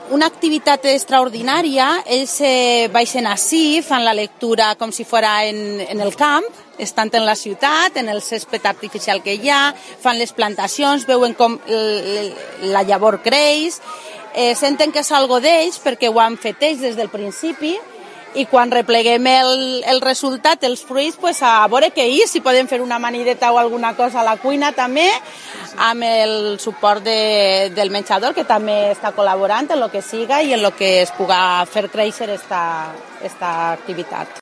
una activitat extraordinària. Ells baixen ací, fan la lectura com si fora en el camp, estan en la ciutat, en el césped artificial que hi ha, fan les plantacions, veuen com la llavor creix, senten que és algo d'ells perquè ho han fet ells des del principi, i quan repleguem el resultat, els fruits, pues a veure què hi, si podem fer una amanideta o alguna cosa a la cuina també, amb el suport del menjador, que també està col·laborant en el que siga i en el que es puga fer créixer esta activitat.